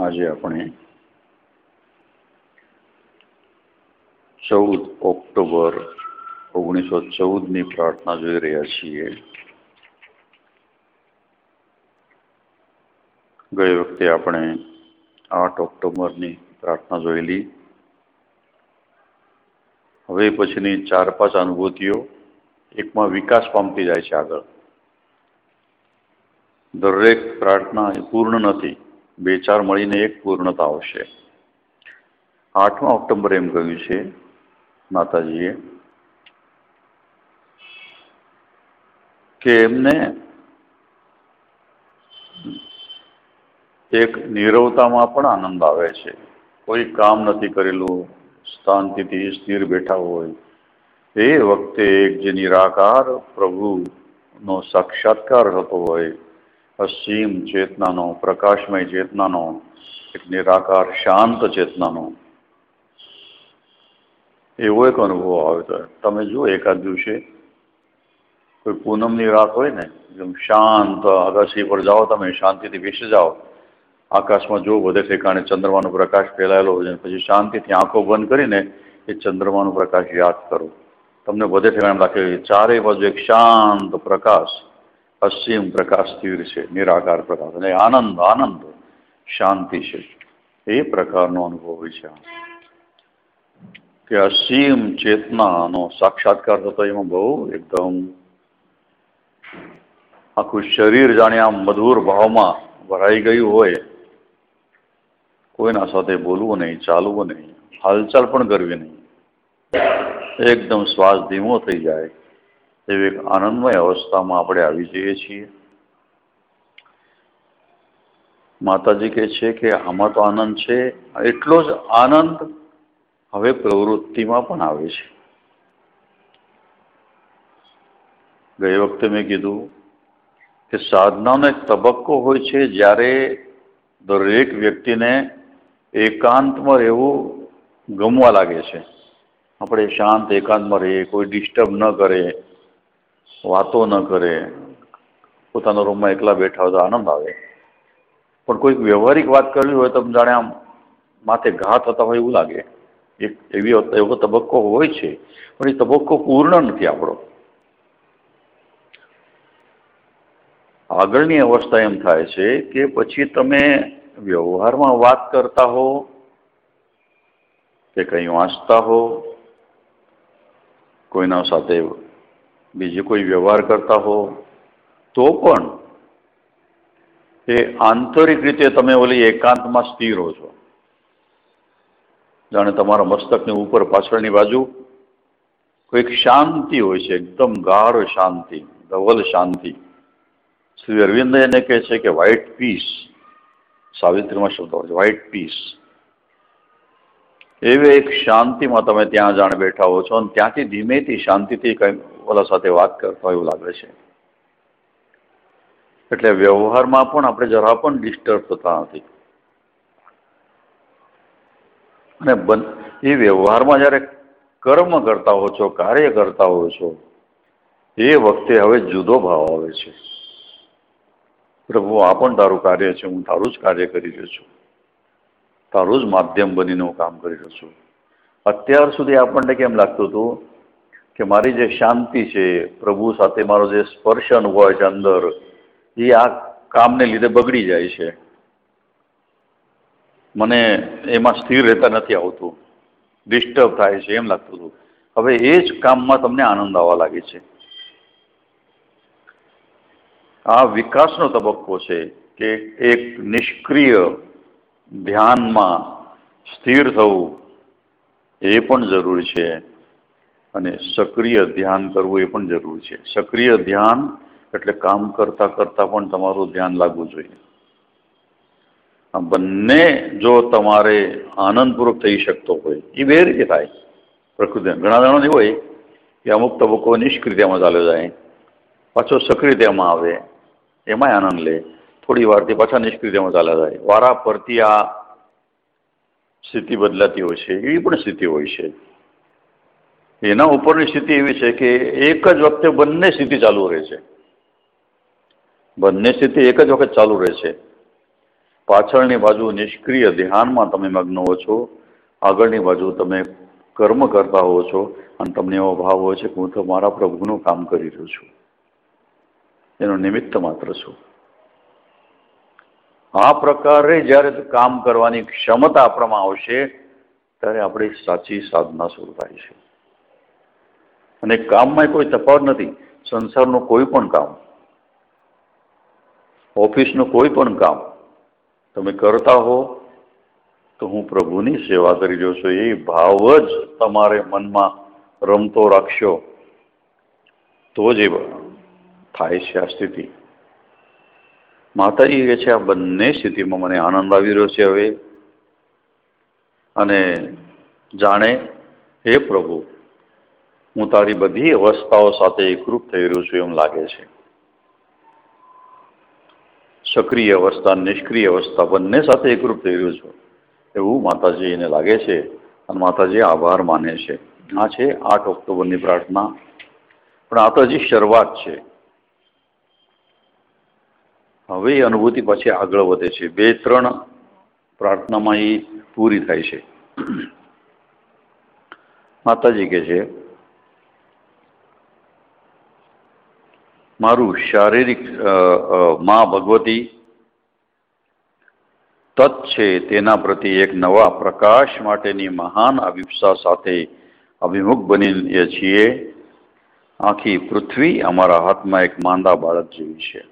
આજે આપણે 14 ઓક્ટોબર 1914ની પ્રાર્થના જોઈ રહ્યા છીએ. ગઈ વખતે આપણે 8 ઓક્ટોબરની પ્રાર્થના જોયેલી. હવે પછીની 4-5 અનુભૂતિઓ એકમાં વિકાસ પામતી જાય છે. આગળ દરેક પ્રાર્થના પૂર્ણ નથી, 2-4 મળીને એક પૂર્ણતા આવશે. 8મા ઓક્ટોબરે એમ કહ્યું છે માતાજીએ કે એમને એક નીરવતામાં પણ આનંદ આવે છે. કોઈ કામ નથી કરેલું, શાંતિથી સ્થિર બેઠા હોય એ વખતે એક જે નિરાકાર પ્રભુનો સાક્ષાત્કાર થતો હોય, અસીમ ચેતનાનો, પ્રકાશમય ચેતનાનો, એક નિરાકાર શાંત ચેતનાનો એવો એક અનુભવ આવે. તો તમે જુઓ, એકાદ દિવસે કોઈ પૂનમની રાત હોય ને, જેમ શાંત અગાસી પર જાઓ, તમે શાંતિથી બેસી જાઓ, આકાશમાં જો બધે ઠેકાણે ચંદ્રમાનો પ્રકાશ ફેલાયેલો હોય, પછી શાંતિથી આંખો બંધ કરીને એ ચંદ્રમાનો પ્રકાશ યાદ કરો. તમને બધે ઠેકાણે લાગે ચારેય બાજુ એક શાંત પ્રકાશ, અસીમ પ્રકાશ સ્થિર છે, નિરાકાર પ્રકાશ, અને આનંદ આનંદ શાંતિ છે. એ પ્રકારનો અનુભવ હોય છે કે અસીમ ચેતનાનો સાક્ષાત્કાર થતો. એમાં બહુ એકદમ આખું શરીર જાણે આમ મધુર ભાવમાં ભરાઈ ગયું હોય. કોઈના સાથે બોલવું નહીં, ચાલવું નહીં, હાલચાલ પણ કરવી નહીં, એકદમ શ્વાસ ધીમો થઈ જાય એવી એક આનંદમય અવસ્થામાં આપણે આવી જઈએ છીએ. માતાજી કહે છે કે આમાં તો આનંદ છે, એટલો જ આનંદ હવે પ્રવૃત્તિમાં પણ આવે છે. ગઈ વખતે મેં કીધું કે સાધનાનો એક તબક્કો હોય છે જ્યારે દરેક વ્યક્તિને એકાંતમાં રહેવું ગમવા લાગે છે. આપણે શાંત એકાંતમાં રહીએ, કોઈ ડિસ્ટર્બ ન કરે, વાતો ન કરે, પોતાના રૂમમાં એકલા બેઠા હોય તો આનંદ આવે. પણ કોઈક વ્યવહારિક વાત કરવી હોય તો જાણે આમ માથે ઘા થતા હોય એવું લાગે. એવો તબક્કો હોય છે, પણ એ તબક્કો પૂર્ણ નથી આપણો. આગળની અવસ્થા એમ થાય છે કે પછી તમે વ્યવહારમાં વાત કરતા હો કે કંઈ વાંચતા હો, કોઈના સાથે બીજો કોઈ વ્યવહાર કરતા હો, તો પણ એ આંતરિક રીતે તમે ઓલી એકાંતમાં સ્થિર હો છો. જાણે તમારા મસ્તકની ઉપર પાછળની બાજુ કોઈક શાંતિ હોય છે, એકદમ ગાઢ શાંતિ, ધવલ શાંતિ. શ્રી અરવિંદ એને કહે છે કે વ્હાઇટ પીસ, સાવિત્રીમાં શબ્દ હોય છે વ્હાઇટ પીસ. એવી એક શાંતિમાં તમે ત્યાં જાણે બેઠા હો છો, અને ત્યાંથી ધીમેથી શાંતિથી કંઈ ઓલા સાથે વાત કરતા એવું લાગે છે. એટલે વ્યવહારમાં પણ આપણે જરા પણ ડિસ્ટર્બ થતા નથી. અને એ વ્યવહારમાં જ્યારે કર્મ કરતા હો છો, કાર્ય કરતા હો છો, એ વખતે હવે જુદો ભાવ આવે છે. પ્રભુ, આ પણ તારું કાર્ય છે, હું તારું જ કાર્ય કરી રહ્યો છું, તારું જ માધ્યમ બનીને હું કામ કરી રહ્યો છું. અત્યાર સુધી આપણને કેમ લાગતું હતું કે મારી જે શાંતિ છે, પ્રભુ સાથે મારો જે સ્પર્શ અનુભવ છે અંદર, એ આ કામને લીધે બગડી જાય છે, મને એમાં સ્થિર રહેતા નથી આવતું, ડિસ્ટર્બ થાય છે, એમ લાગતું હતું. હવે એ જ કામમાં તમને આનંદ આવવા લાગે છે. આ વિકાસનો તબક્કો છે કે એક નિષ્ક્રિય ધ્યાનમાં સ્થિર થવું એ પણ જરૂરી છે, અને સક્રિય ધ્યાન કરવું એ પણ જરૂરી છે. સક્રિય ધ્યાન એટલે કામ કરતાં કરતાં પણ તમારું ધ્યાન લાગવું જોઈએ. આ બંને જો તમારે આનંદપૂર્વક થઈ શકતો હોય, એ બે રીતે થાય. પ્રકૃતિ ઘણા જણાને એવું હોય કે અમુક તબક્કો નિષ્ક્રિયતામાં ચાલ્યો જાય, પાછો સક્રિયતામાં આવે, એમાંય આનંદ લે, થોડી વારથી પાછા નિષ્ક્રિયતામાં ચાલ્યા જાય. વારા પરથી આ સ્થિતિ બદલાતી હોય છે. એવી પણ સ્થિતિ હોય છે. એના ઉપરની સ્થિતિ એવી છે કે એક જ વખતે બંને સ્થિતિ ચાલુ રહે છે. બંને સ્થિતિ એક જ વખત ચાલુ રહે છે. પાછળની બાજુ નિષ્ક્રિય ધ્યાનમાં તમે મગ્ન હો છો, આગળની બાજુ તમે કર્મ કરતા હો છો અને તમને એવો ભાવ હોય છે કે હું તો મારા પ્રભુનું કામ કરી રહ્યો છું, એનો નિમિત્ત માત્ર છું. આ પ્રકારે જ્યારે કામ કરવાની ક્ષમતા આપણામાં આવશે ત્યારે આપણી સાચી સાધના શરૂ થાય છે. અને કામમાં કોઈ તફાવત નથી. સંસારનું કોઈ પણ કામ, ઓફિસનું કોઈ પણ કામ તમે કરતા હો તો હું પ્રભુની સેવા કરી રહ્યો છું એ ભાવ જ તમારે મનમાં રમતો રાખશો તો જ એ થાય છે આ સ્થિતિ. માતાજી કહે છે આ બંને સ્થિતિમાં મને આનંદ આવી રહ્યો છે હવે, અને જાણે હે પ્રભુ હું તારી બધી અવસ્થાઓ સાથે એકરૂપ થઈ રહ્યો છું એમ લાગે છે. સક્રિય અવસ્થા, નિષ્ક્રિય અવસ્થા બંને સાથે એકરૂપ થઈ રહ્યો છું એવું માતાજીને લાગે છે અને માતાજી આભાર માને છે. આ છે 8 ઓક્ટોબરની પ્રાર્થના. પણ આ તો હજી શરૂઆત છે. હવે એ અનુભૂતિ પછી આગળ વધે છે. 2-3 પ્રાર્થનામાં એ પૂરી થાય છે. માતાજી કહે છે મારું શારીરિક માં ભગવતી તત્ છે તેના પ્રતિ એક નવા પ્રકાશ માટેની મહાન અભિપ્સા સાથે અભિમુખ બનીએ છીએ. આખી પૃથ્વી અમારા હાથમાં એક માંદા બાળક જેવી છે.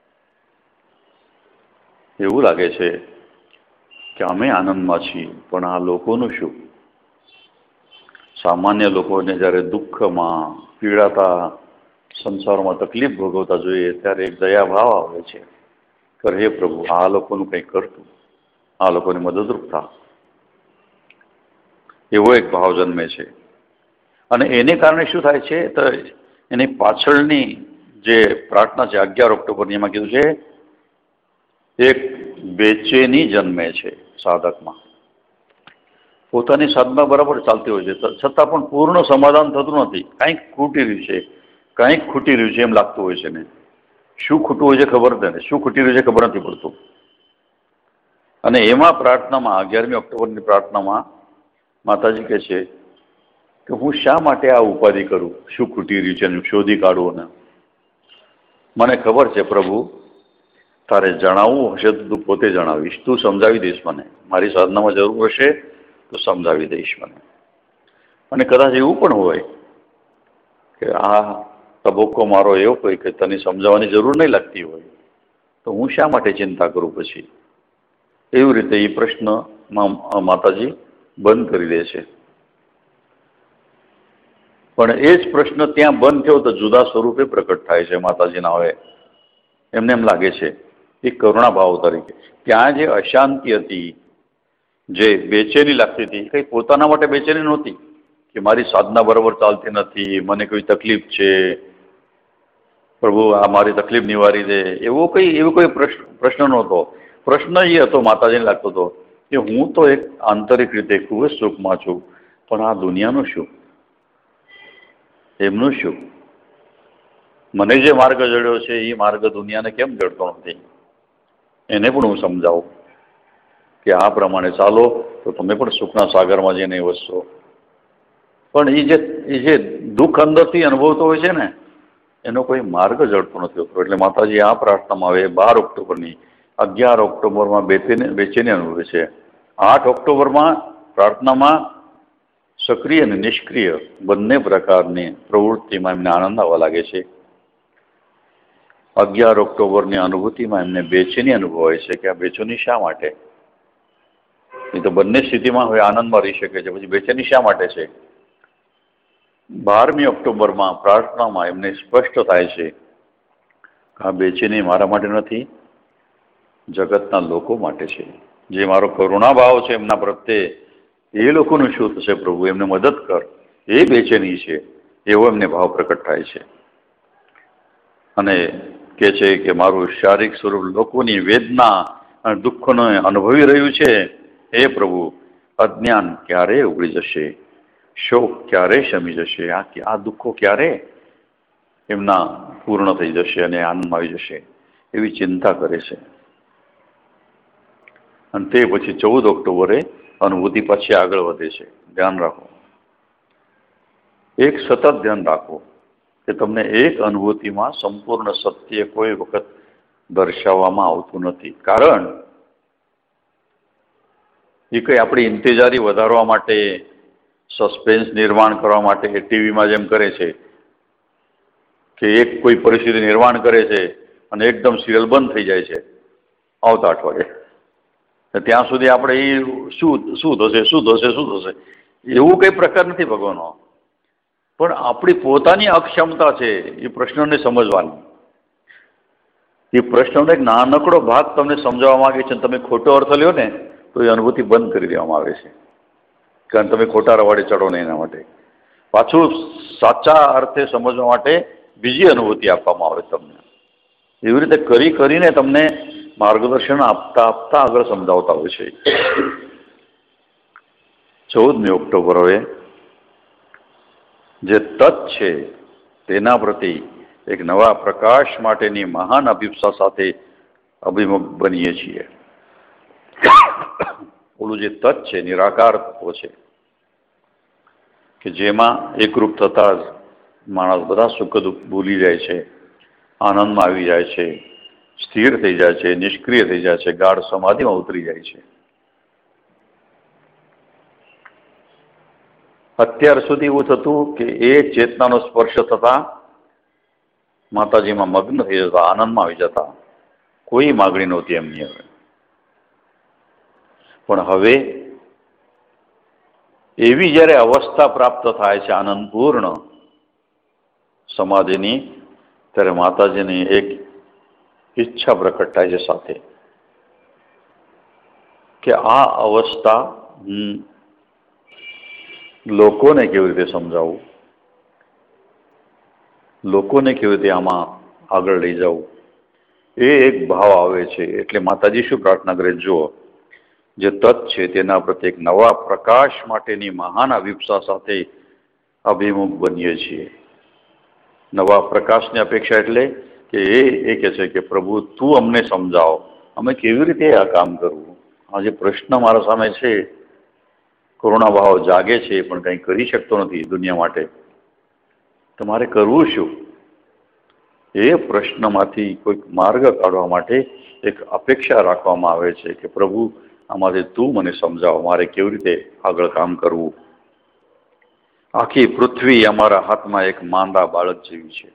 એવું લાગે છે કે અમે આનંદમાં છીએ, પણ આ લોકોનું શું? સામાન્ય લોકોને જ્યારે દુઃખમાં પીડાતા, સંસારમાં તકલીફ ભોગવતા જોઈએ ત્યારે એક દયાભાવ આવે છે કે હે પ્રભુ આ લોકોનું કંઈ કરતું, આ લોકોને મદદરૂપ થા, એવો એક ભાવ જન્મે છે. અને એને કારણે શું થાય છે તો એની પાછળની જે પ્રાર્થના છે 11 ઓક્ટોબરની, એમાં કીધું છે એક બેચેની જન્મે છે સાધકમાં. પોતાની સાધના બરાબર ચાલતી હોય છે છતાં પણ પૂર્ણ સમાધાન થતું નથી. કંઈક ખૂટી રહ્યું છે, કંઈક ખૂટી રહ્યું છે એમ લાગતું હોય છે ને. શું ખૂટવું હોય છે ખબર નથી, શું ખૂટી રહ્યું છે ખબર નથી પડતું. અને એમાં પ્રાર્થનામાં 11મી ઓક્ટોબરની પ્રાર્થનામાં માતાજી કહે છે કે હું શા માટે આ ઉપાધિ કરું, શું ખૂટી રહ્યું છે એનું શોધી કાઢવું. ને મને ખબર છે પ્રભુ તારે જણાવવું હશે તો તું પોતે જણાવીશ, તું સમજાવી દઈશ મને. મારી સાધનામાં જરૂર હશે તો સમજાવી દઈશ મને. અને કદાચ એવું પણ હોય કે આ તબક્કો મારો એવો હોય કે તને સમજાવવાની જરૂર નહીં લાગતી હોય તો હું શા માટે ચિંતા કરું પછી? એવી રીતે એ પ્રશ્નમાં માતાજી બંધ કરી દે છે. પણ એ જ પ્રશ્ન ત્યાં બંધ થયો તો જુદા સ્વરૂપે પ્રકટ થાય છે માતાજીના. હવે એમને એમ લાગે છે એ કરુણા ભાવ તરીકે ત્યાં જે અશાંતિ હતી, જે બેચેની લાગતી હતી, કંઈ પોતાના માટે બેચેની નહોતી કે મારી સાધના બરાબર ચાલતી નથી, મને કોઈ તકલીફ છે, પ્રભુ આ મારી તકલીફ નિવારી દે, એવો કોઈ પ્રશ્ન નહોતો. પ્રશ્ન એ હતો માતાજીને લાગતો હતો કે હું તો એક આંતરિક રીતે ખૂબ જ સુખમાં છું, પણ આ દુનિયાનું શું, એમનું શું? મને જે માર્ગ જડ્યો છે એ માર્ગ દુનિયાને કેમ જડતો નથી? એને પણ હું સમજાવું કે આ પ્રમાણે ચાલો તો તમે પણ સુખના સાગરમાં જઈને વસશો. પણ એ જે દુઃખ અંદરથી અનુભવતો હોય છે ને એનો કોઈ માર્ગ જડતો નથી હોતો. એટલે માતાજી આ પ્રાર્થનામાં હવે 12 ઓક્ટોબરની, 11 ઓક્ટોબરમાં બેચેની અનુભવે છે. 8 ઓક્ટોબરમાં પ્રાર્થનામાં સક્રિય અને નિષ્ક્રિય બંને પ્રકારની પ્રવૃત્તિમાં એમને આનંદ આવવા લાગે છે. 11 ઓક્ટોબરની અનુભૂતિમાં એમને બેચેની અનુભવાય છે કે આ બેચેની શા માટે? એ તો બંને સ્થિતિમાં હવે આનંદમાં રહી શકે છે, પછી બેચેની શા માટે છે? 12મી ઓક્ટોબરમાં પ્રાર્થનામાં એમને સ્પષ્ટ થાય છે કે આ બેચેની મારા માટે નથી, જગતના લોકો માટે છે. જે મારો કરુણાભાવ છે એમના પ્રત્યે, એ લોકોનું શું થશે પ્રભુ, એમને મદદ કર, એ બેચેની છે એવો એમને ભાવ પ્રકટ થાય છે. અને કહે છે કે મારું શારીરિક સ્વરૂપ લોકોની વેદના અને દુઃખને અનુભવી રહ્યું છે. હે પ્રભુ અજ્ઞાન ક્યારે ઉગડી જશે, શોક ક્યારે શમી જશે, આ દુઃખો ક્યારે એમના પૂર્ણ થઈ જશે અને આનંદમાં આવી જશે એવી ચિંતા કરે છે. અને તે પછી 14 ઓક્ટોબરે અનુભૂતિ પછી આગળ વધે છે. ધ્યાન રાખો, એક સતત ધ્યાન રાખો કે તમને એક અનુભૂતિમાં સંપૂર્ણ સત્ય કોઈ વખત દર્શાવવામાં આવતું નથી. કારણ એ કંઈ આપણી ઇંતજારી વધારવા માટે, સસ્પેન્સ નિર્માણ કરવા માટે ટીવીમાં જેમ કરે છે કે એક કોઈ પરિસ્થિતિ નિર્માણ કરે છે અને એકદમ સિરિયલ બંધ થઈ જાય છે આવતા અઠવાડિયે. ત્યાં સુધી આપણે એ શું થશે એવું કંઈ પ્રકાર નથી ભગવાનનો. પણ આપણી પોતાની અક્ષમતા છે એ પ્રશ્નને સમજવાની. એ પ્રશ્નનો એક નાનકડો ભાગ તમને સમજાવવા માંગે છે. તમે ખોટો અર્થ લ્યો ને તો એ અનુભૂતિ બંધ કરી દેવામાં આવે છે, કારણ તમે ખોટા રવાડે ચડો ને એના માટે. પાછું સાચા અર્થે સમજવા માટે બીજી અનુભૂતિ આપવામાં આવે તમને. એવી રીતે કરીને તમને માર્ગદર્શન આપતા આગળ સમજાવતા હોય છે. 14મી ઓક્ટોબર હવે જે તત્ છે તેના પ્રતિ એક નવા પ્રકાશ માટેની મહાન અભિપ્સા સાથે અભિમુખ બનીએ છીએ. ઓલું જે તત્ છે નિરાકાર તત્વ છે કે જેમાં એકરૂપ થતા જ માણસ બધા સુખ દુઃખ ભૂલી જાય છે, આનંદમાં આવી જાય છે, સ્થિર થઈ જાય છે, નિષ્ક્રિય થઈ જાય છે, ગાઢ સમાધિમાં ઉતરી જાય છે. અત્યાર સુધી એવું થતું કે એ ચેતનાનો સ્પર્શ થતા માતાજીમાં મગ્ન થઈ જતા, આનંદમાં આવી જતા, કોઈ માગણી નહોતી એમની. હવે પણ હવે એવી જ્યારે અવસ્થા પ્રાપ્ત થાય છે આનંદપૂર્ણ સમાધિની, ત્યારે માતાજીની એક ઈચ્છા પ્રકટ થાય છે સાથે કે આ અવસ્થા લોકોને કેવી રીતે સમજાવવું, લોકોને કેવી રીતે આમાં આગળ લઈ જવું, એ એક ભાવ આવે છે. એટલે માતાજી શું પ્રાર્થના કરે? જુઓ, જે તત્ છે તેના પ્રત્યે એક નવા પ્રકાશ માટેની મહાન અભિપ્સા સાથે અભિમુખ બનીએ છીએ. નવા પ્રકાશની અપેક્ષા એટલે કે એ કહે છે કે પ્રભુ તું અમને સમજાવો, અમે કેવી રીતે આ કામ કરવું. આ જે પ્રશ્ન મારા સામે છે, કરુણા ભાવ જાગે છે પણ કંઈ કરી શકતો નથી દુનિયા માટે, તમારે કરવું શું? એ પ્રશ્નમાંથી કોઈક માર્ગ કાઢવા માટે એક અપેક્ષા રાખવામાં આવે છે કે પ્રભુ આમાંથી તું મને સમજાવો, મારે કેવી રીતે આગળ કામ કરવું. આખી પૃથ્વી અમારા હાથમાં એક માંદા બાળક જેવી છે.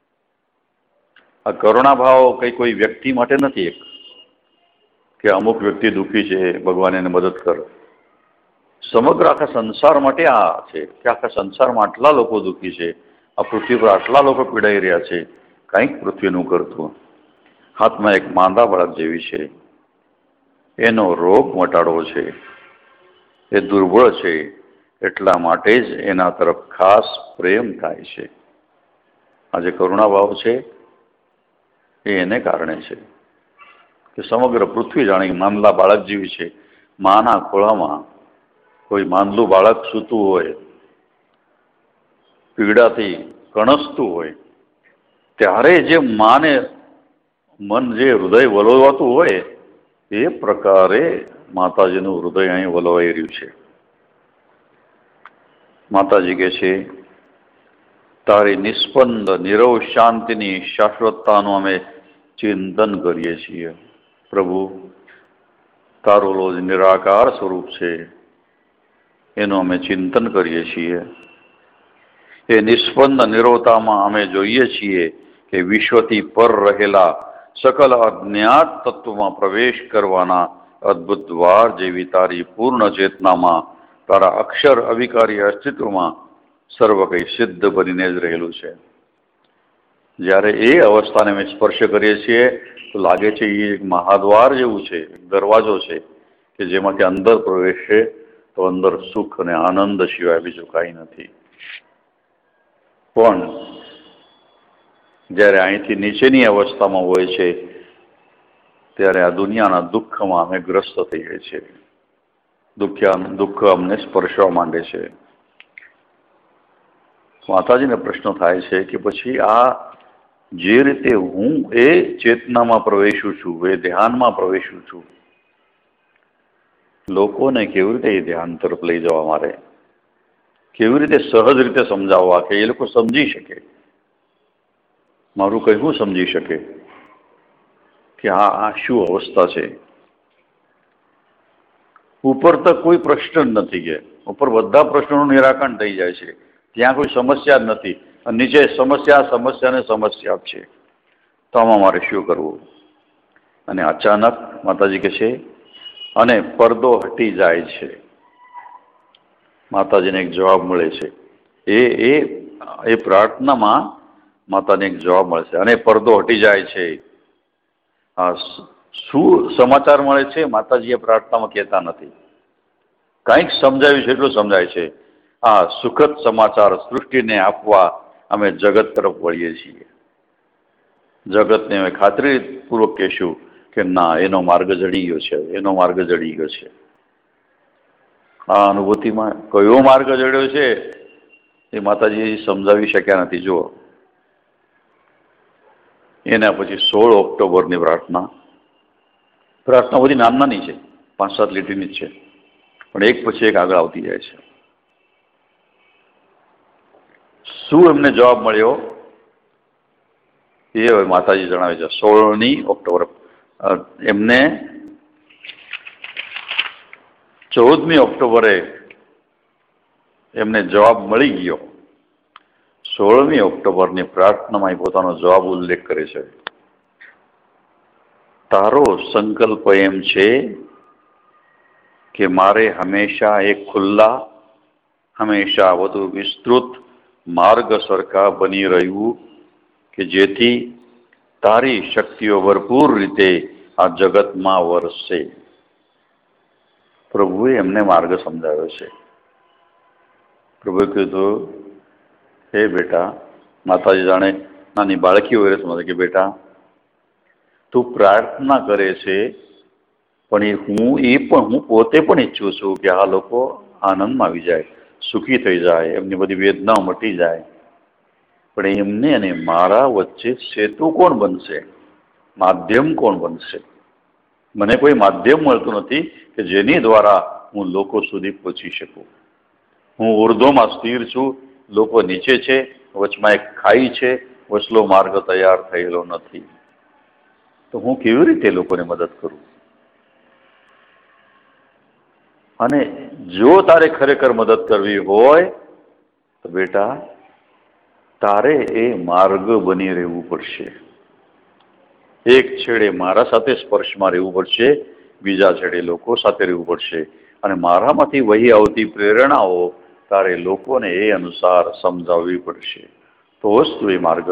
આ કરુણા ભાવ કઈ કોઈ વ્યક્તિ માટે નથી, એક કે અમુક વ્યક્તિ દુઃખી છે ભગવાન એને મદદ કરે. સમગ્ર આખા સંસાર માટે આ છે કે આખા સંસારમાં આટલા લોકો દુઃખી છે, આ પૃથ્વી પર આટલા લોકો પીડાઈ રહ્યા છે, કંઈક પૃથ્વીનું કરતું. હાથમાં એક માંદા બાળક જેવી છે, એનો રોગ મટાડવો છે, એ દુર્બળ છે, એટલા માટે જ એના તરફ ખાસ પ્રેમ થાય છે. આ જે કરુણાભાવ છે એ એને કારણે છે કે સમગ્ર પૃથ્વી જાણે માંદલા બાળક જેવી છે. માના ખોળામાં કોઈ માંદલું બાળક સૂતું હોય, પીડાથી કણસતું હોય, ત્યારે જે માને મન જે હૃદય વલોવાતું હોય એ પ્રકારે માતાજીનું હૃદય અહીં વલોવાઈ રહ્યું છે. માતાજી કહે છે, તારી નિસ્પંદ નિરવ શાંતિની શાશ્વતતાનું અમે ચિંતન કરીએ છીએ. પ્રભુ, તારું નિરાકાર સ્વરૂપ છે એનું અમે ચિંતન કરીએ છીએ. એ નિસ્પંદ નિરવતામાં અમે જોઈએ છીએ કે વિશ્વથી પર રહેલા સકલ અજ્ઞાત તત્વમાં પ્રવેશ કરવાના અદ્ભુત દ્વાર જેવી તારી પૂર્ણ ચેતનામાં, તારા અક્ષર અવિકારી અસ્તિત્વમાં સર્વ કંઈ સિદ્ધ બનીને જ રહેલું છે. જ્યારે એ અવસ્થાને અમે સ્પર્શ કરીએ છીએ તો લાગે છે એ એક મહાદ્વાર જેવું છે, દરવાજો છે કે જેમાંથી અંદર પ્રવેશે તો અંદર સુખ અને આનંદ સિવાય બીજું કાંઈ નથી. પણ જ્યારે અહીંથી નીચેની અવસ્થામાં હોય છે ત્યારે આ દુનિયાના દુઃખમાં અમે ગ્રસ્ત થઈ જાય છે. દુઃખ અમને સ્પર્શવા માંડે છે. માતાજીને પ્રશ્ન થાય છે કે પછી આ જે રીતે હું એ ચેતનામાં પ્રવેશું છું, એ ધ્યાનમાં પ્રવેશું છું, લોકોને કેવી રીતે એ ધ્યાન તરફ લઈ જવા મારે, કેવી રીતે સહજ રીતે સમજાવવા કે એ લોકો સમજી શકે, મારું કહેવું સમજી શકે કે આ શું અવસ્થા છે. ઉપર તો કોઈ પ્રશ્ન જ નથી કે ઉપર બધા પ્રશ્નોનું નિરાકરણ થઈ જાય છે, ત્યાં કોઈ સમસ્યા જ નથી, અને નીચે સમસ્યા સમસ્યા ને સમસ્યા જ છે. તો આમાં મારે શું કરવું? અને અચાનક માતાજી કહે છે અને પડદો હટી જાય છે. માતાજીને એક જવાબ મળે છે. એ પ્રાર્થનામાં માતાને એક જવાબ મળે છે અને પડદો હટી જાય છે. આ શું સમાચાર મળે છે માતાજી એ પ્રાર્થનામાં કહેતા નથી. કંઈક સમજાવ્યું છે એટલું સમજાય છે. આ સુખદ સમાચાર સૃષ્ટિને આપવા અમે જગત તરફ વળીએ છીએ. જગતને અમે ખાતરીપૂર્વક કહેશું કે ના, એનો માર્ગ જડી ગયો છે, એનો માર્ગ જડી ગયો છે. આ અનુભૂતિમાં કયો માર્ગ જડ્યો છે એ માતાજી સમજાવી શક્યા નથી. જુઓ, એના પછી 16 ઓક્ટોબરની પ્રાર્થના બધી નાની છે, 5-7 લીટીની જ છે, પણ એક પછી એક આગળ આવતી જાય છે. શું એમને જવાબ મળ્યો એ હવે માતાજી જણાવે છે. 16 ઓક્ટોબર એમને 14 ઓક્ટોબરે એમને જવાબ મળી ગયો. 16 ઓક્ટોબરની પ્રાર્થનામાં પોતાનો જવાબ ઉલ્લેખ કરે છે. તારો સંકલ્પ એમ છે કે મારે હંમેશા એક ખુલ્લા, હંમેશા વધુ વિસ્તૃત માર્ગ સરખા બની રહ્યું કે જેથી તારી શક્તિઓ ભરપૂર રીતે આ જગતમાં વરસશે. પ્રભુએ એમને માર્ગ સમજાવ્યો છે. પ્રભુએ કીધું, હે બેટા, માતાજી જાણે નાની બાળકી હોય સમજે કે બેટા, તું પ્રાર્થના કરે છે, પણ હું પોતે પણ ઈચ્છું છું કે આ લોકો આનંદમાં આવી જાય, સુખી થઈ જાય, એમની બધી વેદનાઓ મટી જાય. પણ એમને અને મારા વચ્ચે સેતુ કોણ બનશે? માધ્યમ કોણ બનશે? મને કોઈ માધ્યમ મળતું નથી કે જેની દ્વારા હું લોકો સુધી પહોંચી શકું. હું ઉર્ધ્વમાં સ્થિર છું, લોકો નીચે છે, વચમાં એક ખાઈ છે, વચલો માર્ગ તૈયાર થયેલો નથી. તો હું કેવી રીતે લોકોને મદદ કરું? અને જો તારે ખરેખર મદદ કરવી હોય તો બેટા, તારે એ માર્ગ બની રહેવું પડશે. એક છેડે મારા સાથે સ્પર્શમાં રહેવું પડશે, બીજા છેડે લોકો સાથે રહેવું પડશે, અને મારામાંથી વહી આવતી પ્રેરણાઓ તારે લોકોને એ અનુસાર સમજાવવી પડશે. તો જ તું એ માર્ગ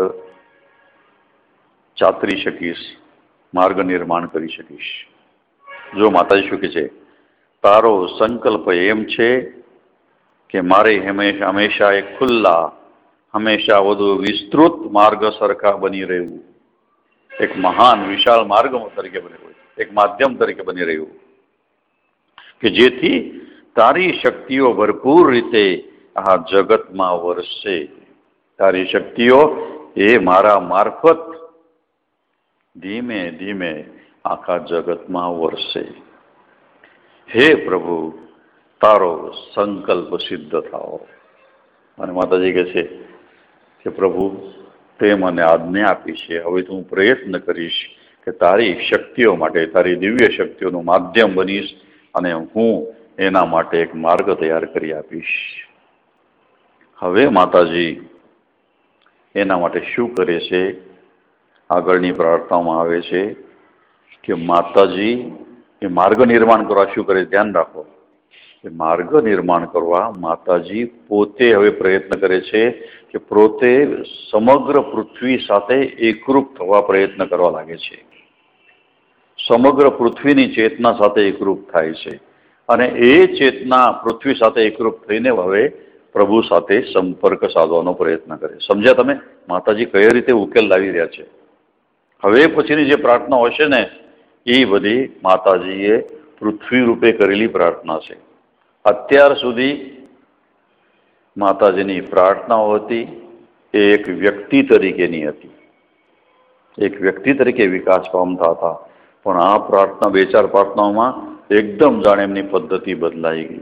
ચાતરી શકીશ, માર્ગ નિર્માણ કરી શકીશ. જો માતાજી શું કહે છે, તારો સંકલ્પ એમ છે કે મારે હંમેશા એક ખુલ્લા, હંમેશા વધુ વિસ્તૃત માર્ગ સરખા બની રહેવું, એક મહાન વિશાળ માર્ગ તરીકે બની રહ્યું, એક માધ્યમ તરીકે બની રહ્યું, કે જેથી તારી શક્તિઓ ભરપૂર રીતે આ જગતમાં વરસશે. તારી શક્તિઓ એ મારા મારફત ધીમે ધીમે આખા જગતમાં વરસે. હે પ્રભુ, તારો સંકલ્પ સિદ્ધ થાઓ. અને માતાજી કહે છે કે પ્રભુ, તે મને આજ્ઞા આપી છે, હવે તો હું પ્રયત્ન કરીશ કે તારી શક્તિઓ માટે, તારી દિવ્ય શક્તિઓનું માધ્યમ બનીશ, અને હું એના માટે એક માર્ગ તૈયાર કરી આપીશ. હવે માતાજી એના માટે શું કરે છે? આગળની પ્રાર્થનામાં આવે છે કે માતાજી એ માર્ગ નિર્માણ કરવા શું કરે? ધ્યાન રાખો, એ માર્ગ નિર્માણ કરવા માતાજી પોતે હવે પ્રયત્ન કરે છે કે પોતે સમગ્ર પૃથ્વી સાથે એકરૂપ થવા પ્રયત્ન કરવા લાગે છે. સમગ્ર પૃથ્વીની ચેતના સાથે એકરૂપ થાય છે, અને એ ચેતના પૃથ્વી સાથે એકરૂપ થઈને હવે પ્રભુ સાથે સંપર્ક સાધવાનો પ્રયત્ન કરે. સમજ્યા તમે? માતાજી કઈ રીતે ઉકેલ લાવી રહ્યા છે. હવે પછીની જે પ્રાર્થના હશે ને, એ બધી માતાજીએ પૃથ્વી રૂપે કરેલી પ્રાર્થના છે. અત્યાર સુધી માતાજીની પ્રાર્થનાઓ હતી એ એક વ્યક્તિ તરીકેની હતી, એક વ્યક્તિ તરીકે વિકાસ પામતા હતા. પણ આ પ્રાર્થના, 2-4 પ્રાર્થનાઓમાં એકદમ જાણે એમની પદ્ધતિ બદલાઈ ગઈ.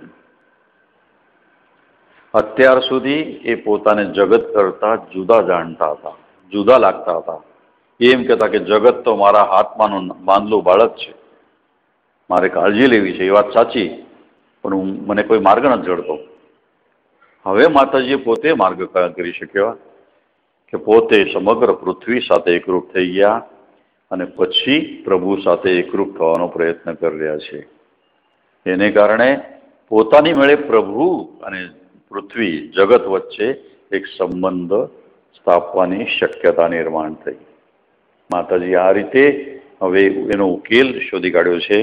અત્યાર સુધી એ પોતાને જગત કરતા જુદા જાણતા હતા, જુદા લાગતા હતા. એમ કહેતા કે જગત તો મારા હાથમાંનું બાંધલું બાળક છે, મારે કાળજી લેવી છે. એ વાત સાચી, પણ મને કોઈ માર્ગ નથી જડતો. હવે માતાજીએ પોતે માર્ગ કરી શક્યા કે પોતે સમગ્ર પૃથ્વી સાથે એકરૂપ થઈ ગયા અને પછી પ્રભુ સાથે એકરૂપ થવાનો પ્રયત્ન કરી રહ્યા છે. એને કારણે પોતાની મેળે પ્રભુ અને પૃથ્વી જગત વચ્ચે એક સંબંધ સ્થાપવાની શક્યતા નિર્માણ થઈ. માતાજી આ રીતે હવે એનો ઉકેલ શોધી કાઢ્યો છે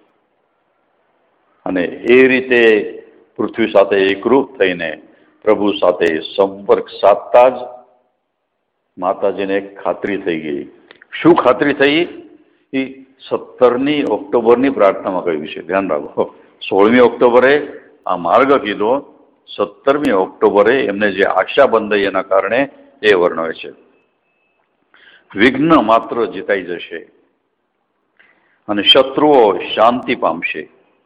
અને એ રીતે પૃથ્વી સાથે એકરૂપ થઈને પ્રભુ સાથે સંપર્ક સાધતા જ માતાજીને એક ખાતરી થઈ ગઈ. શું ખાતરી થઈ? એ 17મી ઓક્ટોબરની પ્રાર્થનામાં કહ્યું છે. ધ્યાન રાખો, 16મી ઓક્ટોબરે આ માર્ગ કીધો, 17મી ઓક્ટોબરે એમને જે આશા બંધાઈ એના કારણે એ વર્ણવે છે. વિઘ્ન માત્ર જીતાઈ જશે અને શત્રુઓ શાંતિ પામશે.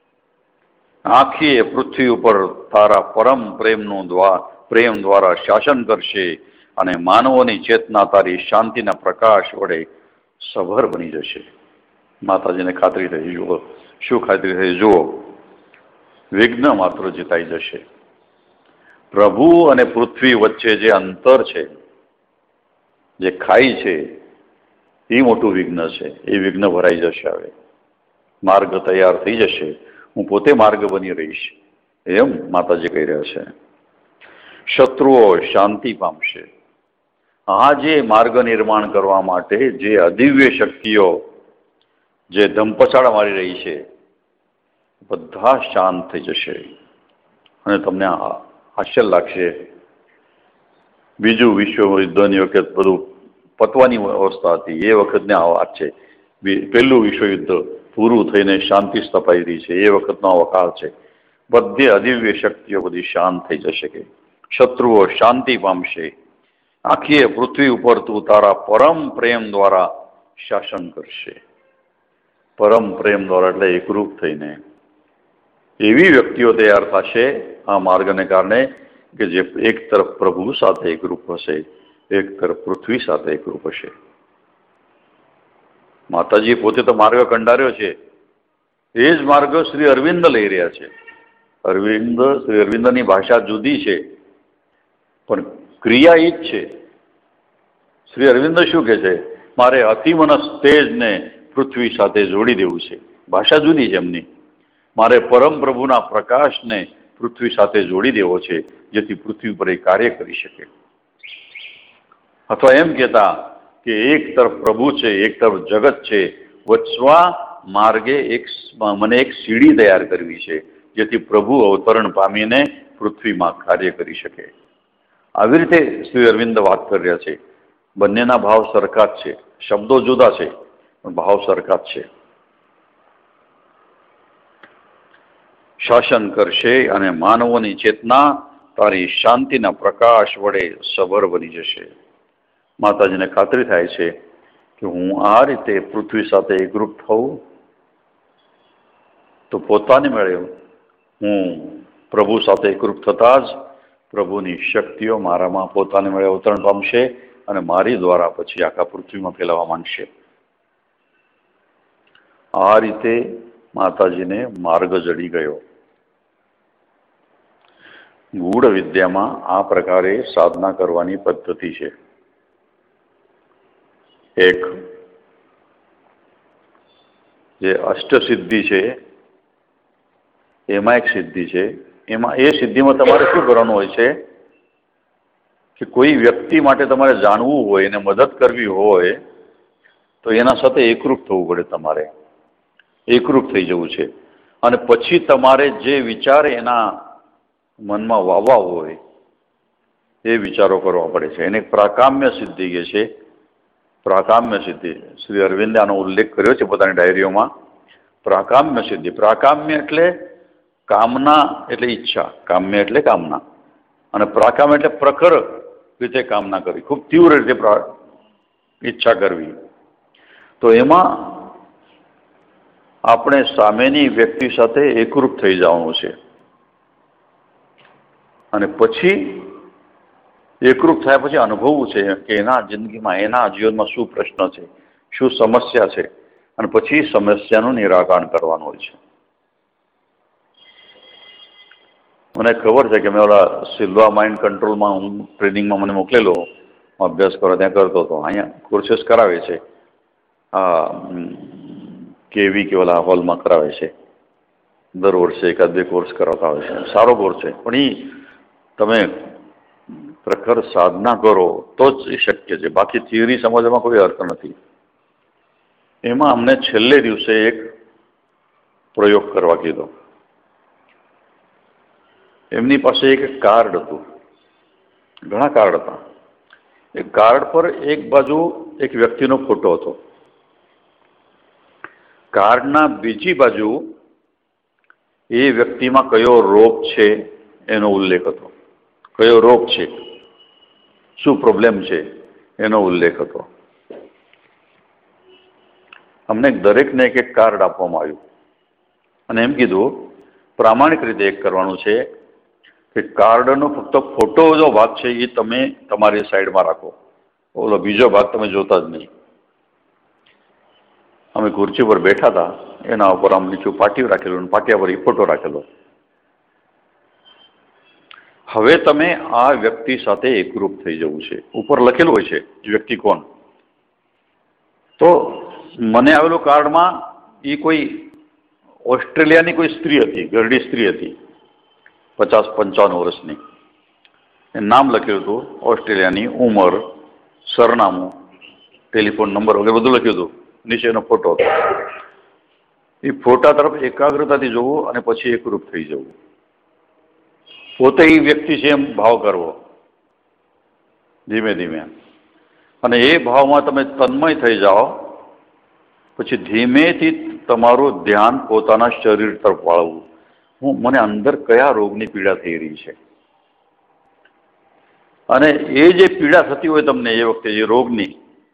આખી પૃથ્વી ઉપર તારા પરમ પ્રેમ દ્વારા શાસન કરશે અને માનવોની ચેતના તારી શાંતિના પ્રકાશ વડે સભર બની જશે. માતાજીને ખાતરી થઈ. જુઓ શું ખાતરી થઈ? જુઓ, વિઘ્ન માત્ર જીતાઈ જશે. પ્રભુ અને પૃથ્વી વચ્ચે જે અંતર છે, જે ખાઈ છે, એ મોટું વિઘ્ન છે. એ વિઘ્ન ભરાઈ જશે. હવે માર્ગ તૈયાર થઈ જશે. હું પોતે માર્ગ બની રહીશ, એમ માતાજી કહી રહ્યા છે. શત્રુઓ શાંતિ પામશે. આ જે માર્ગ નિર્માણ કરવા માટે જે અદિવ્ય શક્તિઓ જે ધમપછાડા મારી રહી છે, બધા શાંત થઈ જશે અને તમને આશ્ચર્ય લાગશે. બીજું વિશ્વ યુદ્ધની વખત બધું પતવાની અવસ્થા હતી, એ વખતની આ વાત છે. પહેલું વિશ્વયુદ્ધ પૂરું થઈને શાંતિ સ્થપાઈ રહી છે, એ વખતનો અવકાળ છે. બધે અદિવ્ય શક્તિઓ બધી શાંત થઈ જશે કે શત્રુઓ શાંતિ પામશે. આખી પૃથ્વી ઉપર તું તારા પરમ પ્રેમ દ્વારા શાસન કરશે. પરમ પ્રેમ દ્વારા એટલે એકરૂપ થઈને એવી વ્યક્તિઓ તૈયાર થશે આ માર્ગને કારણે કે જે એક તરફ પ્રભુ સાથે એકરૂપ હશે, એક તરફ પૃથ્વી સાથે એકરૂપ હશે. માતાજી પોતે તો માર્ગ કંડાર્યો છે. એ જ માર્ગ શ્રી અરવિંદ લઈ રહ્યા છે. શ્રી અરવિંદની ભાષા જુદી છે, પણ ક્રિયા એ જ છે. શ્રી અરવિંદ શું કહે છે? મારે અતિમનસ તેજને પૃથ્વી સાથે જોડી દેવું છે. ભાષા જુદી છે એમની. મારે પરમ પ્રભુના પ્રકાશને પૃથ્વી સાથે જોડી દેવો છે, જેથી પૃથ્વી પર એ કાર્ય કરી શકે. અથવા એમ કહેતા કે એક તરફ પ્રભુ છે, એક તરફ જગત છે, વચવા માર્ગે મને એક સીડી તૈયાર કરવી છે, જેથી પ્રભુ અવતરણ પામીને પૃથ્વીમાં કાર્ય કરી શકે. આવી રીતે શ્રી અરવિંદ વાત કરી રહ્યા છે. બંનેના ભાવ સરખા જ છે. શબ્દો જુદા છે, પણ ભાવ સરખા જ છે. શાસન કરશે અને માનવોની ચેતના તારી શાંતિના પ્રકાશ વડે સભર બની જશે. માતાજીને ખાતરી થાય છે કે હું આ રીતે પૃથ્વી સાથે એકરૂપ થઉં તો પોતાની મેળે હું પ્રભુ સાથે એકરૂપ થતા જ પ્રભુની શક્તિઓ મારામાં પોતાની મેળે અવતરણ પામશે અને મારી દ્વારા પછી આખા પૃથ્વીમાં ફેલાવા માંડશે. આ રીતે માતાજીને માર્ગ જડી ગયો. ગૂઢ વિદ્યામાં આ પ્રકારે સાધના કરવાની પદ્ધતિ છે. એક જે અષ્ટસિદ્ધિ છે, એમાં એક સિદ્ધિ છે. એમાં એ સિદ્ધિમાં તમારે શું કરવાનું હોય છે કે કોઈ વ્યક્તિ માટે તમારે જાણવું હોય, એને મદદ કરવી હોય, તો એના સાથે એકરૂપ થવું પડે. તમારે એકરૂપ થઈ જવું છે અને પછી તમારે જે વિચાર એના મનમાં વાવવા હોય એ વિચારો કરવા પડે છે. એને પ્રાકામ્ય સિદ્ધિ કહે છે. પ્રાકામ્ય સિદ્ધિ શ્રી અરવિંદે આનો ઉલ્લેખ કર્યો છે પોતાની ડાયરીઓમાં. પ્રાકામ્ય સિદ્ધિ. પ્રાકામ્ય એટલે કામના એટલે ઈચ્છા, કામ્ય એટલે કામના, અને પ્રાકામ્ય એટલે પ્રખર રીતે કામના કરવી, ખૂબ તીવ્ર રીતે ઈચ્છા કરવી. તો એમાં આપણે સામેની વ્યક્તિ સાથે એકરૂપ થઈ જવાનું છે અને પછી એકરૂપ થયા પછી અનુભવવું છે કે એના જિંદગીમાં, એના જીવનમાં શું પ્રશ્ન છે, શું સમસ્યા છે, અને પછી સમસ્યાનું નિરાકરણ કરવાનું હોય છે. મને ખબર છે કે મેં ઓલા સિલ્વા માઇન્ડ કંટ્રોલમાં હું ટ્રેનિંગમાં મને મોકલેલો અભ્યાસ કરો, ત્યાં કરતો હતો. અહીંયા કોર્सेस કરાવે છે, કેવી કે ઓલા હોલમાં કરાવે છે. દર વર્ષે એકાદ બે કોર્સ કરાવતા હોય છે. સારો કોર્સ છે, પણ એ તમે પ્રખર સાધના કરો તો જ એ શક્ય છે. બાકી થિયરી સમજવામાં કોઈ અર્થ નથી. એમાં અમને છેલ્લે દિવસે એક પ્રયોગ કરવા કીધો. એમની પાસે એક કાર્ડ હતું, ઘણા કાર્ડ હતા. એ કાર્ડ પર એક બાજુ એક વ્યક્તિનો ફોટો હતો, કાર્ડના બીજી બાજુ એ વ્યક્તિમાં કયો રોગ છે એનો ઉલ્લેખ હતો. કયો રોગ છે, શું પ્રોબ્લેમ છે એનો ઉલ્લેખ હતો. અમને દરેકને એક એક કાર્ડ આપવામાં આવ્યું અને એમ કીધું પ્રામાણિક રીતે એક કરવાનું છે કે કાર્ડનો ફક્ત ફોટો જો ભાગ છે એ તમે તમારી સાઈડમાં રાખો, ઓલો બીજો ભાગ તમે જોતા જ નહીં. અમે ખુરશી પર બેઠા હતા, એના ઉપર આમ નીચું પાટિયું રાખેલું, પાટિયા પર એ ફોટો રાખેલો. હવે તમે આ વ્યક્તિ સાથે એકરૂપ થઈ જવું છે. ઉપર લખેલું હોય છે વ્યક્તિ કોણ. તો મને આવેલું કાર્ડમાં એ કોઈ ઓસ્ટ્રેલિયાની કોઈ સ્ત્રી હતી, ઘરડી સ્ત્રી હતી, 50-55 વર્ષની. એ નામ લખ્યું હતું ઓસ્ટ્રેલિયાની, ઉંમર, સરનામું, ટેલિફોન નંબર વગેરે બધું લખ્યું હતું. નીચેનો ફોટો હતો. એ ફોટા તરફ એકાગ્રતાથી જોવું અને પછી એકરૂપ થઈ જવું. પોતે એ વ્યક્તિ છે એમ ભાવ કરવો ધીમે ધીમે, અને એ ભાવમાં તમે તન્મય થઈ જાઓ. પછી ધીમેથી તમારું ધ્યાન પોતાના શરીર તરફ વાળવું. મને અંદર કયા રોગની પીડા થઈ રહી છે, અને એ જે પીડા થતી હોય તમને એ વખતે એ રોગની,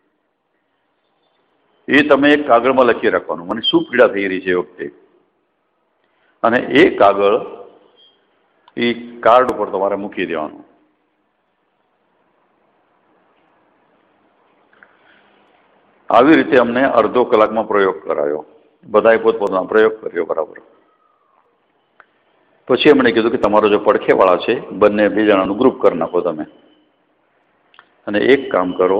એ તમે એક કાગળમાં લખી રાખવાનું. મને શું પીડા થઈ રહી છે એ વખતે, અને એ કાગળ એ કાર્ડ ઉપર તમારે મૂકી દેવાનું. આવી રીતે અમને અડધો કલાકમાં પ્રયોગ કરાયો. બધાએ પોતપોતાનો પ્રયોગ કર્યો બરાબર. પછી એમણે કીધું કે તમારો જો પડખેવાળા છે બંને 2 જણાનું ગ્રુપ કરી નાખો તમે, અને એક કામ કરો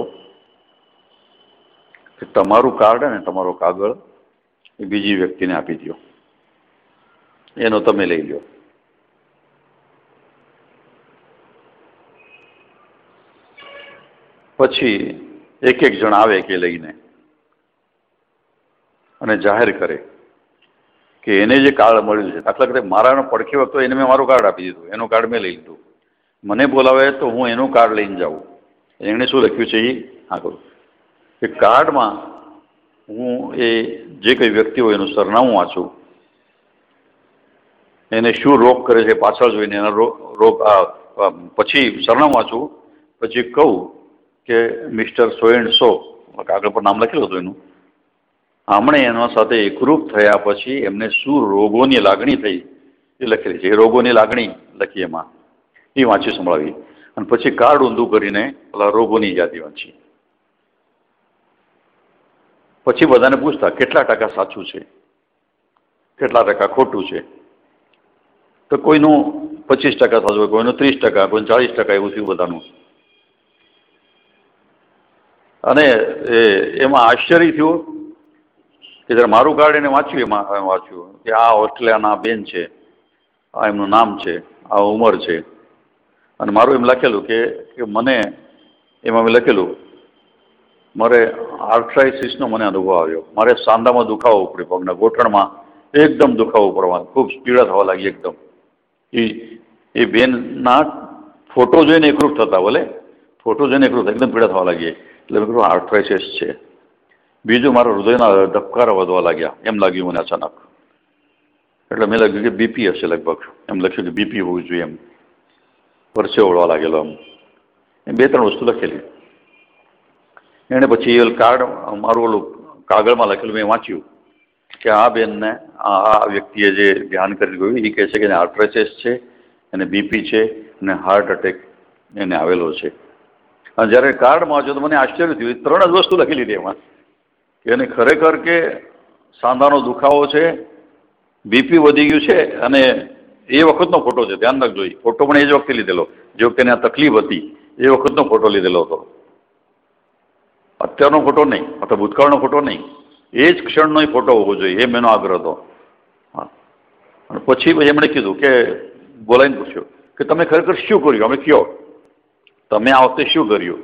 કે તમારું કાર્ડ અને તમારો કાગળ એ બીજી વ્યક્તિને આપી દો, એનો તમે લઈ લો. પછી એક એક જણ આવે કે લઈને અને જાહેર કરે કે એને જે કાર્ડ મળ્યું છે. દાખલા તરીકે મારાનો પડખે વખતો એને મેં મારું કાર્ડ આપી દીધું, એનું કાર્ડ મેં લઈ લીધું. મને બોલાવે તો હું એનું કાર્ડ લઈને જાઉં. એણે શું લખ્યું છે એ હા કરું કે કાર્ડમાં હું એ જે કંઈ વ્યક્તિ હોય એનું સરનામું વાંચું, એને શું રોગ કરે છે પાછળ જોઈને એના રોગ પછી સરનામું વાંચું, પછી કહું કે મિસ્ટર સો એન્ડ સો, કાગળ પર નામ લખેલું હતું એનું, આમણે એના સાથે એકરૂપ થયા પછી એમને શું રોગોની લાગણી થઈ એ લખેલી છે. એ રોગોની લાગણી લખી એમાં, એ વાંચી સંભળાવી, અને પછી કાર્ડ ઊંધું કરીને પેલા રોગોની યાદી વાંચી. પછી બધાને પૂછતા કેટલા ટકા સાચું છે, કેટલા ટકા ખોટું છે. તો કોઈનું 25% સાચું હોય, કોઈનું 30%, કોઈનું 40%, એવું થયું બધાનું. અને એમાં આશ્ચર્ય થયું કે જરા મારું કાર્ડ એને વાંચ્યું, એમાં વાંચ્યું કે આ ઓસ્ટ્રેલિયાના બેન છે, આ એમનું નામ છે, આ ઉંમર છે, અને મારું એમ લખેલું કે મને એમાં મેં લખેલું મારે આર્થરાઇટિસનો મને અનુભવ આવ્યો, મારે સાંધામાં દુખાવો પડ્યો, પગના ગોઠણમાં એકદમ દુખાવો પડવા, ખૂબ પીડા થવા લાગી એકદમ. એ બેનના ફોટો જોઈને એકરૂપ થતા, ભલે ફોટો જોઈને એકરૂપ એકદમ પીડા થવા લાગી. એટલે મેં કીધું આર્થરાઇટિસ છે. બીજું મારા હૃદયના ધબકારા વધવા લાગ્યા એમ લાગ્યું મને અચાનક. એટલે મેં લાગ્યું કે બીપી હશે લગભગ, એમ લખ્યું કે બીપી હોવું જોઈએ, એમ પરસેવો વળવા લાગેલો. એમ 2-3 વસ્તુ લખેલી. એણે પછી એ કાર્ડ મારું ઓલું કાગળમાં લખેલું મેં વાંચ્યું, કે આ બેનને આ વ્યક્તિએ જે ધ્યાન કરી ગયું એ કહે છે કે એને આર્થરાઇટિસ છે, એને બીપી છે અને હાર્ટ એટેક એને આવેલો છે. અને જ્યારે કાર્ડમાં વાંચ્યો તો મને આશ્ચર્ય થયું, 3 જ વસ્તુ લખી લીધી એમાં કે એને ખરેખર કે સાંધાનો દુખાવો છે, બીપી વધી ગયું છે અને એ વખતનો ફોટો છે, ધ્યાન રાખજો. ફોટો પણ એ જ વખતે લીધેલો જે વખતે એને આ તકલીફ હતી એ વખતનો ફોટો લીધેલો હતો, અત્યારનો ફોટો નહીં અથવા ભૂતકાળનો ફોટો નહીં, એ જ ક્ષણનો ફોટો હોવો જોઈએ એમ એનો આગ્રહ હતો. હા, અને પછી એમણે કીધું કે બોલાવીને પૂછ્યું કે તમે ખરેખર શું કર્યું, અમે કયો તમે આ વખતે શું કર્યું?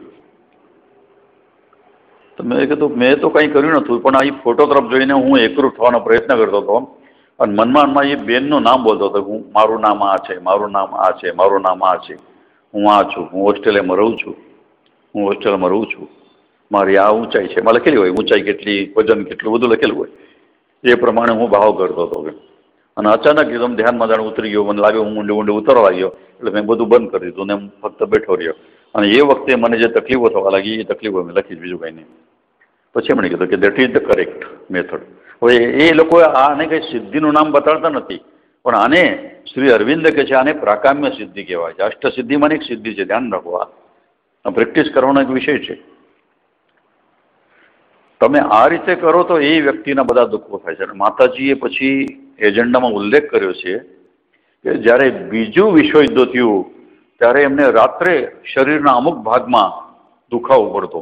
તો મેં કીધું મેં તો કંઈ કર્યું નહોતું, પણ આ ફોટો તરફ જોઈને હું એકરૂપ થવાનો પ્રયત્ન કરતો હતો અને મનમાં એ બેનનું નામ બોલતો હતો. હું મારું નામ આ છે, મારું નામ આ છે, મારું નામ આ છે, હું આ છું, હું ઓસ્ટ્રેલિયામાં રહું છું, હું હોસ્ટેલમાં રહું છું, મારી આ ઊંચાઈ છે, એમાં લખેલી હોય ઊંચાઈ કેટલી, વજન કેટલું, બધું લખેલું હોય. એ પ્રમાણે હું ભાવ કરતો હતો. અને અચાનક એકદમ ધ્યાનમાં જાણે ઉતરી ગયો, મને લાગ્યો હું ઊંડે ઊંડે ઉતરવા લાગ્યો, એટલે મેં બધું બંધ કરી દીધું ને ફક્ત બેઠો રહ્યો. અને એ વખતે મને જે તકલીફો થવા લાગી એ તકલીફો મેં લખી, બીજું કંઈ નહીં. પછી એમણે કીધું કે that is the correct method. હવે એ લોકો આને કંઈ સિદ્ધિનું નામ બતાડતા નથી, પણ આને શ્રી અરવિંદ કહે છે આને પ્રાકામ્ય સિદ્ધિ કહેવાય છે. અષ્ટસિદ્ધિમાં એક સિદ્ધિ છે, ધ્યાન રાખો. આ પ્રેક્ટિસ કરવાનો એક વિષય છે. તમે આ રીતે કરો તો એ વ્યક્તિના બધા દુઃખો થાય છે. અને માતાજીએ પછી એજન્ડામાં ઉલ્લેખ કર્યો છે કે જ્યારે બીજું વિશ્વયુદ્ધ થયું ત્યારે એમને રાત્રે શરીરના અમુક ભાગમાં દુખાવો પડતો.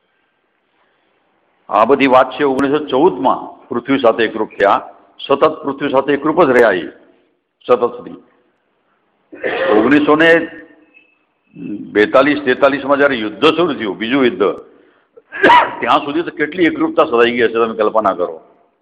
આ બધી વાત છે 1914માં પૃથ્વી સાથે એકરૂપ થયા, સતત પૃથ્વી સાથે એકરૂપ જ રહ્યા એ સતત સુધી. 1942-43માં જ્યારે યુદ્ધ શરૂ થયું, બીજું યુદ્ધ, ત્યાં સુધી તો કેટલી એકરૂપતા સદાઈ ગઈ હશે, તમે કલ્પના કરો.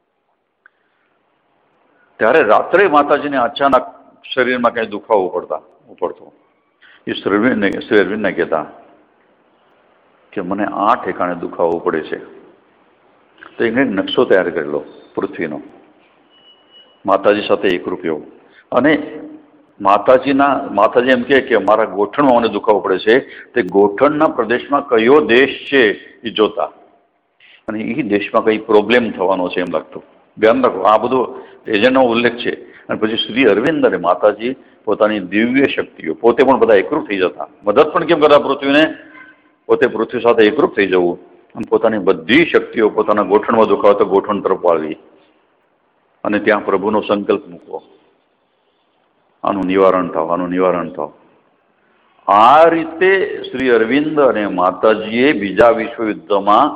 ત્યારે રાત્રે માતાજીને અચાનક શરીરમાં કંઈ દુખાવો ઉપડતો. એ શ્રી અરવિંદને કહેતા કે મને આ ઠેકાણે દુખાવો પડે છે. તો એને નકશો તૈયાર કરેલો પૃથ્વીનો, માતાજી સાથે એકરૂપ એવો. અને માતાજી એમ કે મારા ગોઠણમાં મને દુખાવો પડે છે, તે ગોઠણના પ્રદેશમાં કયો દેશ છે એ જોતા, અને એ દેશમાં કંઈ પ્રોબ્લેમ થવાનો છે એમ લાગતું. ધ્યાન રાખો, આ બધું એજન્ટનો ઉલ્લેખ છે. અને પછી શ્રી અરવિંદ અને માતાજી પોતાની દિવ્ય શક્તિઓ પોતે પણ બધા એકરૂપ થઈ જતા, મદદ પણ કેમ કરતા પૃથ્વીને, પોતે પૃથ્વી સાથે એકરૂપ થઈ જવું અને પોતાની બધી શક્તિઓ પોતાના ગોઠણમાં દુખાવો તો ગોઠણ તરફ વાળવી અને ત્યાં પ્રભુનો સંકલ્પ મૂકવો, આનું નિવારણ થાવ, આનું નિવારણ થાવ. આ રીતે શ્રી અરવિંદ અને માતાજીએ બીજા વિશ્વયુદ્ધમાં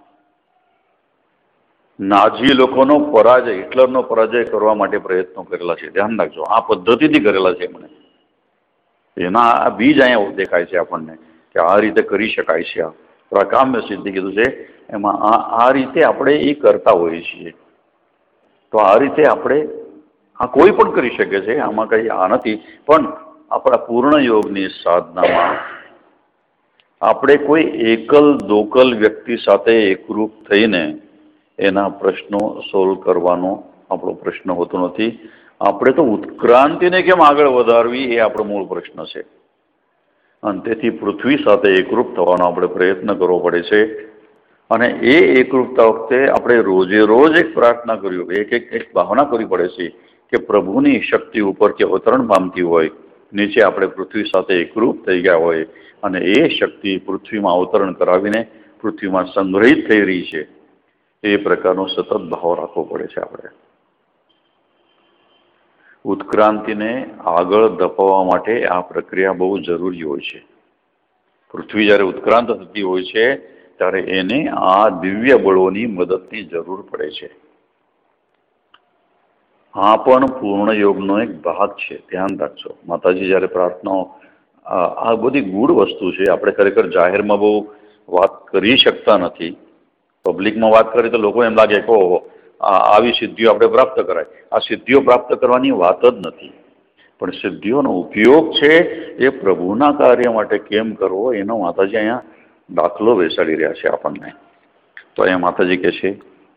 નાઝી લોકોનો પરાજય, હિટલરનો પરાજય કરવા માટે પ્રયત્નો કરેલા છે. ધ્યાન રાખજો, આ પદ્ધતિથી કરેલા છે એમણે. એના આ બીજ અહીંયા દેખાય છે આપણને કે આ રીતે કરી શકાય છે. આ પ્રાકામ્ય સિદ્ધિ કીધું છે એમાં આ રીતે આપણે એ કરતા હોઈએ છીએ. તો આ રીતે આપણે આ કોઈ પણ કરી શકે છે, આમાં કંઈ આ નથી. પણ આપણા પૂર્ણ યોગની સાધનામાં આપણે કોઈ એકલ દોકલ વ્યક્તિ સાથે એકરૂપ થઈને એના પ્રશ્નો સોલ્વ કરવાનો આપણો પ્રશ્ન હોતો નથી. આપણે તો ઉત્ક્રાંતિને કેમ આગળ વધારવી એ આપણો મૂળ પ્રશ્ન છે. અને તેથી પૃથ્વી સાથે એકરૂપ થવાનો આપણે પ્રયત્ન કરવો પડે છે. અને એ એકરૂપતા વખતે આપણે રોજે રોજ એક પ્રાર્થના કરવી, એક ભાવના કરવી પડે છે કે પ્રભુની શક્તિ ઉપર કે અવતરણ પામતી હોય, નીચે આપણે પૃથ્વી સાથે એકરૂપ થઈ ગયા હોય અને એ શક્તિ પૃથ્વીમાં અવતરણ કરાવીને પૃથ્વીમાં સંગ્રહિત થઈ રહી છે, એ પ્રકારનો સતત ભાવ રાખવો પડે છે. આપણે ઉત્ક્રાંતિને આગળ ધપાવવા માટે આ પ્રક્રિયા બહુ જરૂરી હોય છે. પૃથ્વી જ્યારે ઉત્ક્રાંત થતી હોય છે ત્યારે એને આ દિવ્ય બળોની મદદની જરૂર પડે છે. આ પણ પૂર્ણ યોગનો એક ભાગ છે, ધ્યાન રાખજો. માતાજી જ્યારે પ્રાર્થનાઓ, આ બધી ગૂઢ વસ્તુ છે. આપણે ખરેખર જાહેરમાં બહુ વાત કરી શકતા નથી. પબ્લિકમાં વાત કરીએ તો લોકો એમ લાગે કે ઓહો આવી સિદ્ધિઓ આપણે પ્રાપ્ત કરાય. આ સિદ્ધિઓ પ્રાપ્ત કરવાની વાત જ નથી, પણ સિદ્ધિઓનો ઉપયોગ છે એ પ્રભુના કાર્ય માટે કેમ કરવો એનો માતાજી અહીંયા દાખલો બેસાડી રહ્યા છે આપણને. તો અહીંયા માતાજી કહે છે,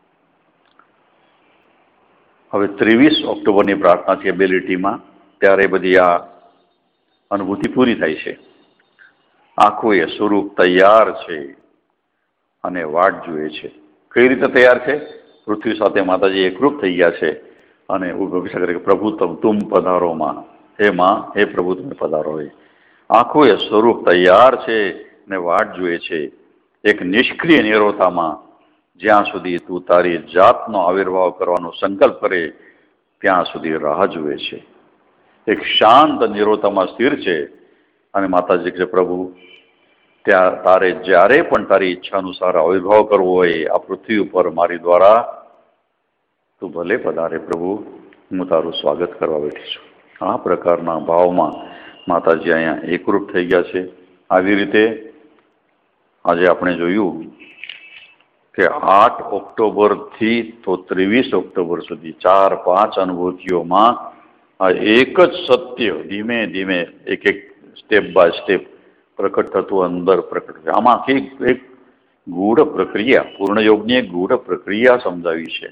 હવે 23 ઓક્ટોબરની પ્રાર્થના છે એબિલિટીમાં, ત્યારે બધી આ અનુભૂતિ પૂરી થાય છે. આખું એ સ્વરૂપ તૈયાર છે અને વાટ જુએ છે. કઈ રીતે તૈયાર છે? પૃથ્વી સાથે માતાજી એકરૂપ થઈ ગયા છે અને અભિષેક કરે કે પ્રભુ તુમ પધારો માં, હે માં, હે પ્રભુ તમે પધારો. આખું એ સ્વરૂપ તૈયાર છે ને વાટ જુએ છે. એક નિષ્ક્રિય નિરોતામાં જ્યાં સુધી તું તારી જાતનો આવિર્ભાવ કરવાનો સંકલ્પ કરે ત્યાં સુધી રાહ જુએ છે. એક શાંત નિરોતામાં સ્થિર છે અને માતાજી કે પ્રભુ ત્યાં તારે જ્યારે પણ તારી ઈચ્છા અનુસાર આવિર્ભાવ કરવો હોય આ પૃથ્વી ઉપર મારી દ્વારા, તું ભલે પધારે પ્રભુ, હું તારું સ્વાગત કરવા બેઠી છું. આ પ્રકારના ભાવમાં માતાજી અહીંયા એકરૂપ થઈ ગયા છે. આવી રીતે આજે આપણે જોયું કે 8 ઓક્ટોબરથી તો 23 ઓક્ટોબર સુધી 4-5 અનુભૂતિઓમાં આ એક જ સત્ય ધીમે ધીમે એક એક સ્ટેપ બાય સ્ટેપ પ્રકટ થતું અંદર પ્રકટ. આમાં એક ગૂઢ પ્રક્રિયા, પૂર્ણયોગની એક ગૂઢ પ્રક્રિયા સમજાવી છે.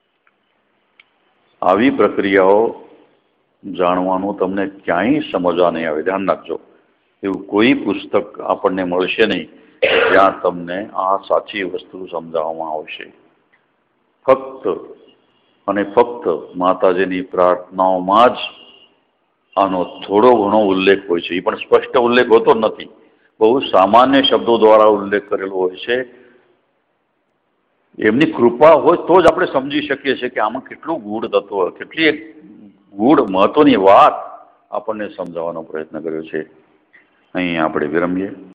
આવી પ્રક્રિયાઓ જાણવાનું તમને ક્યાંય સમજવા નહીં આવે. ધ્યાન રાખજો, એવું કોઈ પુસ્તક આપણને મળશે નહીં જ્યાં તમને આ સાચી વસ્તુ સમજાવવામાં આવશે. ફક્ત અને ફક્ત માતાજીની પ્રાર્થનાઓમાં જ આનો થોડો ઘણો ઉલ્લેખ હોય છે. એ પણ સ્પષ્ટ ઉલ્લેખ હોતો નથી, બહુ સામાન્ય શબ્દો દ્વારા ઉલ્લેખ કરેલો હોય છે. એમની કૃપા હોય તો જ આપણે સમજી શકીએ છીએ કે આમાં કેટલું ગૂઢ તત્વ, કેટલી એક ગૂઢ મહત્વની વાત આપણને સમજાવવાનો પ્રયત્ન કર્યો છે. અહીં આપણે વિરમીએ.